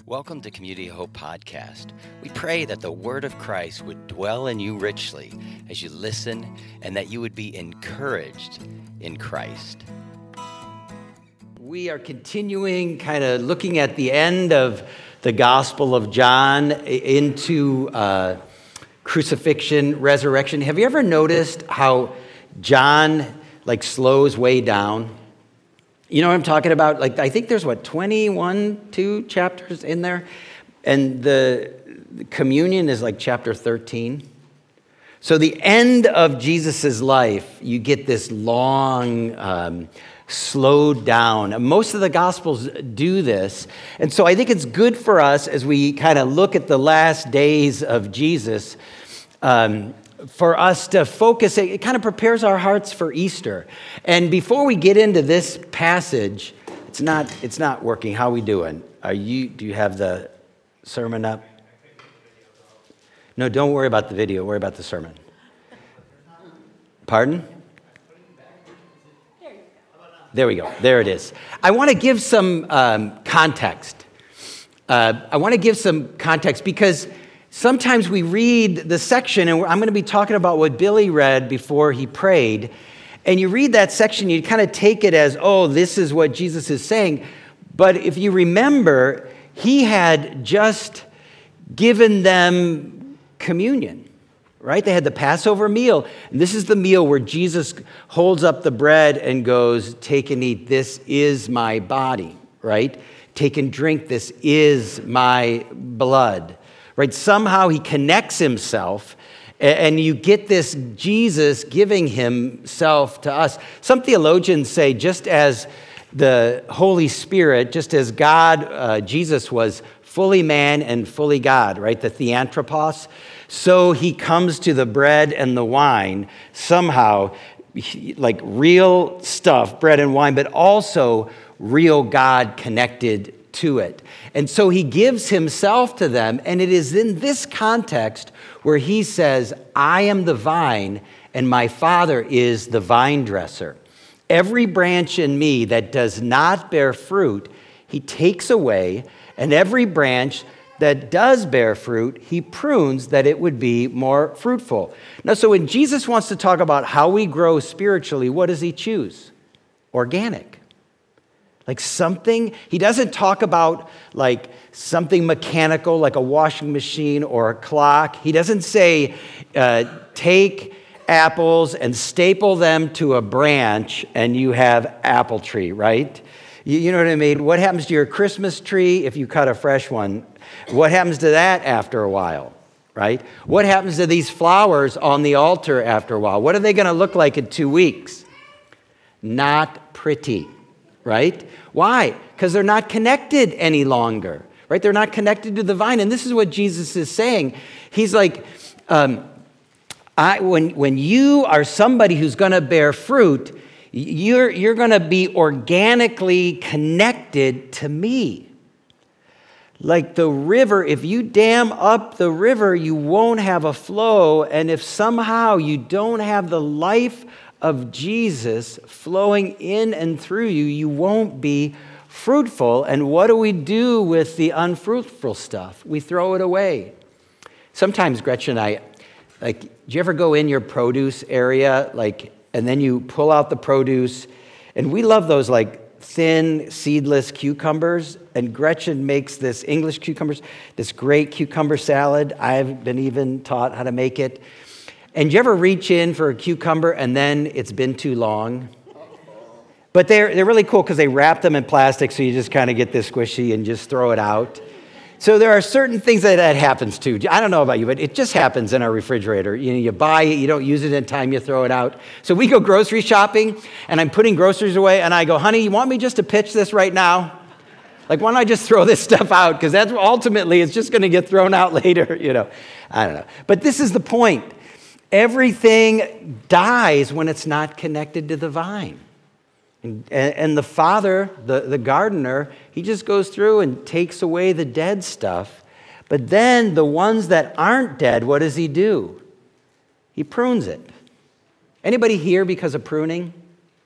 Welcome to Community Hope Podcast. We pray that the word of Christ would dwell in you richly as you listen and that you would be encouraged in Christ. We are continuing kind of looking at the end of the Gospel of John into crucifixion, resurrection. Have you ever noticed how John slows way down? You know what I'm talking about? I think there's 2 chapters in there, and the communion is chapter 13. So the end of Jesus' life, you get this long, slowed down. Most of the Gospels do this, and so I think it's good for us as we kind of look at the last days of Jesus, for us to focus. It kind of prepares our hearts for Easter. And before we get into this passage, it's not working. How are we doing? Do you have the sermon up? No, don't worry about the video. Worry about the sermon. Pardon? There we go. There it is. I want to give some context. Because sometimes we read the section, and I'm going to be talking about what Billy read before he prayed, and you read that section, you kind of take it as, oh, this is what Jesus is saying. But if you remember, he had just given them communion, right? They had the Passover meal, and this is the meal where Jesus holds up the bread and goes, take and eat, this is my body, right? Take and drink, this is my blood. Right? Somehow he connects himself, and you get this Jesus giving himself to us. Some theologians say just as the Holy Spirit, just as God, Jesus was fully man and fully God, right? The theanthropos. So he comes to the bread and the wine somehow, like real stuff, bread and wine, but also real God connected to it. And so he gives himself to them, and it is in this context where he says, I am the vine, and my Father is the vine dresser. Every branch in me that does not bear fruit, he takes away, and every branch that does bear fruit, he prunes that it would be more fruitful. Now, so when Jesus wants to talk about how we grow spiritually, what does he choose? Organic. Something, he doesn't talk about something mechanical like a washing machine or a clock. He doesn't say, take apples and staple them to a branch and you have apple tree, right? You know what I mean? What happens to your Christmas tree if you cut a fresh one? What happens to that after a while, right? What happens to these flowers on the altar after a while? What are they going to look like in 2 weeks? Not pretty. Right? Why? Because they're not connected any longer, right? They're not connected to the vine. And this is what Jesus is saying. He's like, when you are somebody who's going to bear fruit, you're going to be organically connected to me. Like the river, if you dam up the river, you won't have a flow. And if somehow you don't have the life of Jesus flowing in and through you, you won't be fruitful. And what do we do with the unfruitful stuff? We throw it away. Sometimes Gretchen and I, do you ever go in your produce area, and then you pull out the produce, and we love those thin, seedless cucumbers, and Gretchen makes this English cucumbers, this great cucumber salad. I've been even taught how to make it. And you ever reach in for a cucumber and then it's been too long? But they're really cool because they wrap them in plastic so you just kind of get this squishy and just throw it out. So there are certain things that happens too. I don't know about you, but it just happens in our refrigerator. You buy it, you don't use it in time, you throw it out. So we go grocery shopping and I'm putting groceries away and I go, honey, you want me just to pitch this right now? Why don't I just throw this stuff out? Because that's ultimately it's just going to get thrown out later, I don't know. But this is the point. Everything dies when it's not connected to the vine. And the Father, the gardener, he just goes through and takes away the dead stuff. But then the ones that aren't dead, what does he do? He prunes it. Anybody here because of pruning?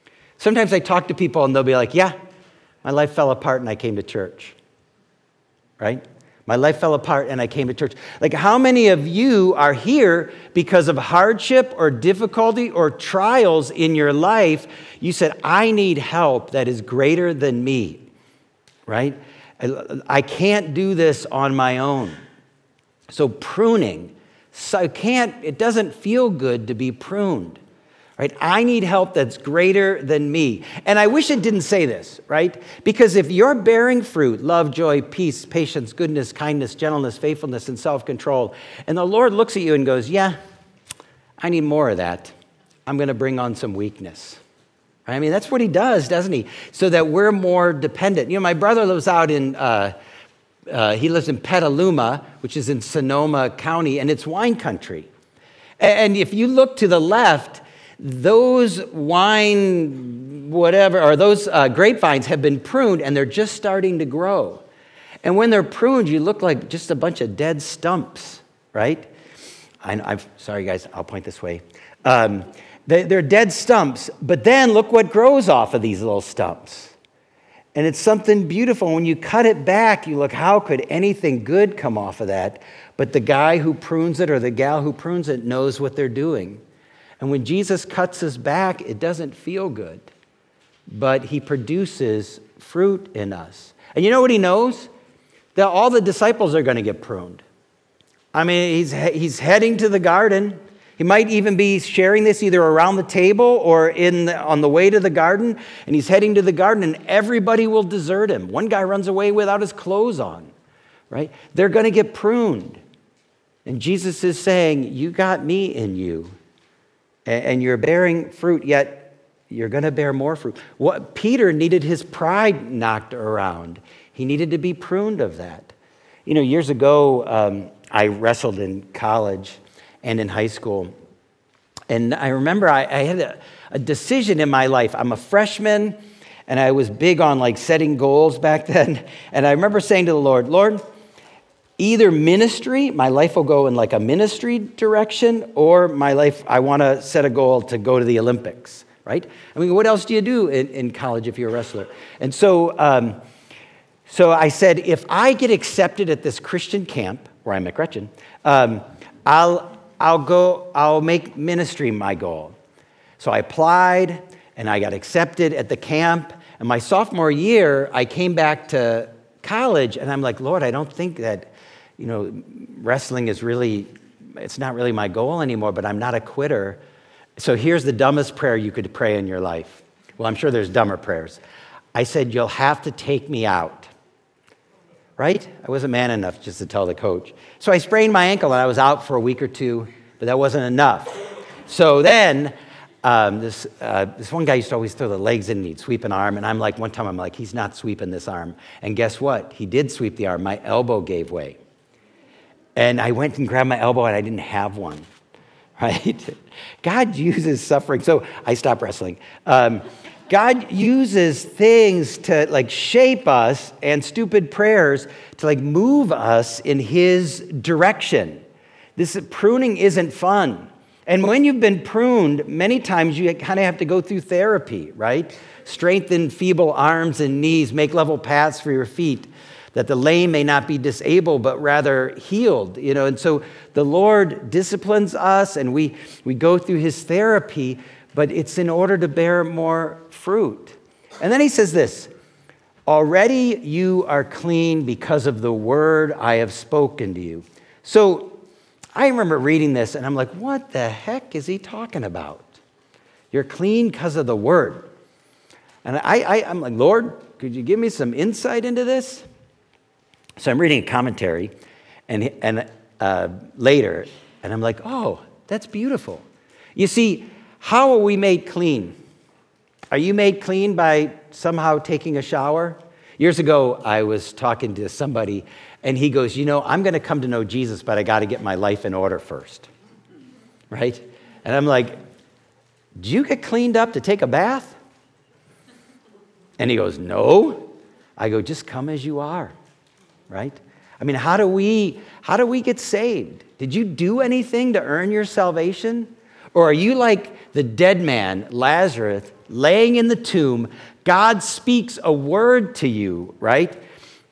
Sometimes I talk to people and they'll be like, yeah, my life fell apart and I came to church. right? My life fell apart and I came to church. Like, how many of you are here because of hardship or difficulty or trials in your life? You said, I need help that is greater than me, right? I can't do this on my own. So pruning, it doesn't feel good to be pruned. Right? I need help that's greater than me. And I wish it didn't say this, right? Because if you're bearing fruit, love, joy, peace, patience, goodness, kindness, gentleness, faithfulness, and self-control, and the Lord looks at you and goes, yeah, I need more of that. I'm going to bring on some weakness. I mean, that's what he does, doesn't he? So that we're more dependent. You know, my brother lives out in, he lives in Petaluma, which is in Sonoma County, and it's wine country. And if you look to the left, those grapevines have been pruned and they're just starting to grow. And when they're pruned, you look like just a bunch of dead stumps, right? I'm sorry, guys, I'll point this way. They're dead stumps, but then look what grows off of these little stumps. And it's something beautiful. When you cut it back, you look, how could anything good come off of that? But the guy who prunes it or the gal who prunes it knows what they're doing. And when Jesus cuts us back, it doesn't feel good, but he produces fruit in us. And you know what he knows? That all the disciples are going to get pruned. I mean, he's heading to the garden. He might even be sharing this either around the table or on the way to the garden, and he's heading to the garden, and everybody will desert him. One guy runs away without his clothes on, right? They're going to get pruned. And Jesus is saying, you got me in you. And you're bearing fruit, yet you're going to bear more fruit. Peter needed his pride knocked around. He needed to be pruned of that. You know, years ago, I wrestled in college and in high school. And I remember I had a decision in my life. I'm a freshman, and I was big on like setting goals back then. And I remember saying to the Lord, either ministry, my life will go in like a ministry direction, or my life, I want to set a goal to go to the Olympics, right? I mean, what else do you do in college if you're a wrestler? And so I said, if I get accepted at this Christian camp, where I'm at Gretchen, I'll make ministry my goal. So I applied, and I got accepted at the camp. And my sophomore year, I came back to college, and I'm like, Lord, I don't think that, wrestling is really, it's not really my goal anymore, but I'm not a quitter. So here's the dumbest prayer you could pray in your life. Well, I'm sure there's dumber prayers. I said, you'll have to take me out, right? I wasn't man enough just to tell the coach. So I sprained my ankle, and I was out for a week or two, but that wasn't enough. So then this one guy used to always throw the legs in and he'd sweep an arm, and one time I'm like, he's not sweeping this arm. And guess what? He did sweep the arm. My elbow gave way. And I went and grabbed my elbow, and I didn't have one, right? God uses suffering. So I stopped wrestling. God uses things to shape us and stupid prayers to move us in his direction. This pruning isn't fun. And when you've been pruned, many times you kind of have to go through therapy, right? Strengthen feeble arms and knees, make level paths for your feet, that the lame may not be disabled, but rather healed. And so the Lord disciplines us, and we go through his therapy, but it's in order to bear more fruit. And then he says this, already you are clean because of the word I have spoken to you. So I remember reading this, and I'm like, what the heck is he talking about? You're clean because of the word. And I'm like, Lord, could you give me some insight into this? So I'm reading a commentary and later, and I'm like, oh, that's beautiful. You see, how are we made clean? Are you made clean by somehow taking a shower? Years ago, I was talking to somebody, and he goes, I'm going to come to know Jesus, but I got to get my life in order first, right? And I'm like, do you get cleaned up to take a bath? And he goes, no. I go, just come as you are. Right? I mean, how do we get saved? Did you do anything to earn your salvation? Or are you like the dead man, Lazarus, laying in the tomb? God speaks a word to you, right?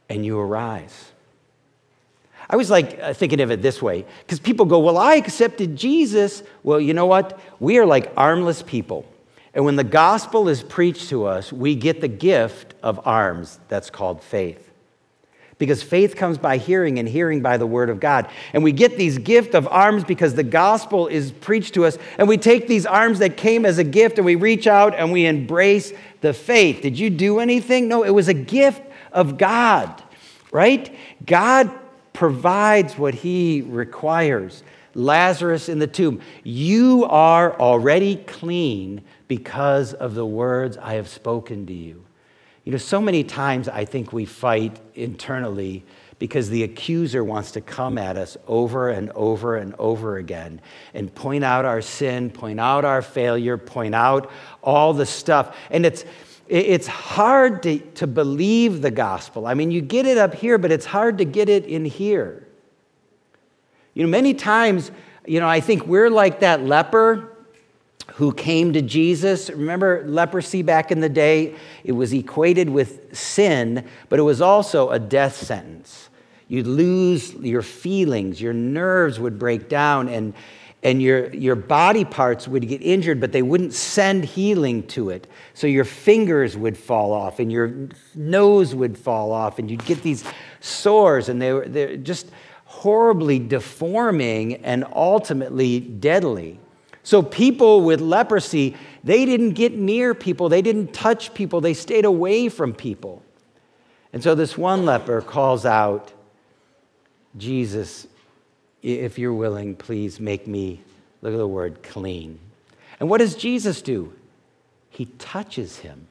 and you arise. I was thinking of it this way, because people go, well, I accepted Jesus. Well, you know what? We are like armless people. And when the gospel is preached to us, we get the gift of arms. That's called faith. Because faith comes by hearing, and hearing by the word of God. And we get these gift of arms because the gospel is preached to us. And we take these arms that came as a gift and we reach out and we embrace the faith. Did you do anything? No, it was a gift of God, right? God provides what he requires. Lazarus in the tomb, you are already clean because of the words I have spoken to you. You know, so many times I think we fight internally because the accuser wants to come at us over and over and over again and point out our sin, point out our failure, point out all the stuff. And it's hard to believe the gospel. I mean, you get it up here, but it's hard to get it in here. You know, many times, I think we're like that leper who came to Jesus. Remember leprosy back in the day? It was equated with sin, but it was also a death sentence. You'd lose your feelings, your nerves would break down, and your body parts would get injured, but they wouldn't send healing to it. So your fingers would fall off, and your nose would fall off, and you'd get these sores, and they're just horribly deforming and ultimately deadly. So people with leprosy, they didn't get near people. They didn't touch people. They stayed away from people. And so this one leper calls out, Jesus, if you're willing, please make me, look at the word, clean. And what does Jesus do? He touches him.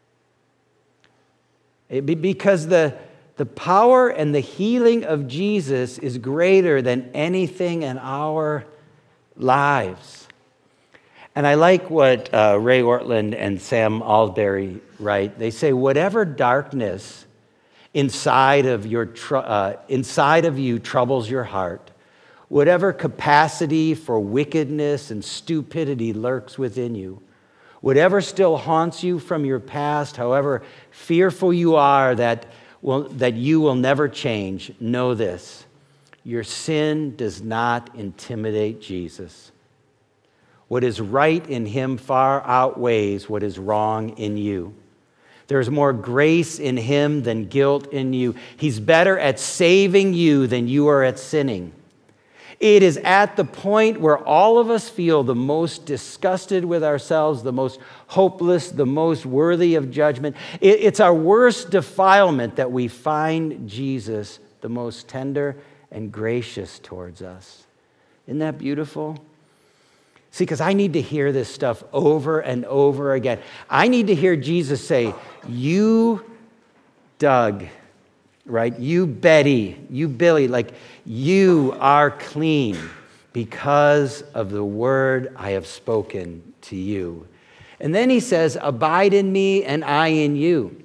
Because the power and the healing of Jesus is greater than anything in our lives. And I like what Ray Ortlund and Sam Alsbury write. They say, whatever darkness inside of you troubles your heart, whatever capacity for wickedness and stupidity lurks within you, whatever still haunts you from your past, however fearful you are that you will never change, know this: your sin does not intimidate Jesus. What is right in him far outweighs what is wrong in you. There's more grace in him than guilt in you. He's better at saving you than you are at sinning. It is at the point where all of us feel the most disgusted with ourselves, the most hopeless, the most worthy of judgment. It's our worst defilement that we find Jesus the most tender and gracious towards us. Isn't that beautiful? See, because I need to hear this stuff over and over again. I need to hear Jesus say, you, Doug, right? You, Betty, you, Billy, like you are clean because of the word I have spoken to you. And then he says, abide in me and I in you.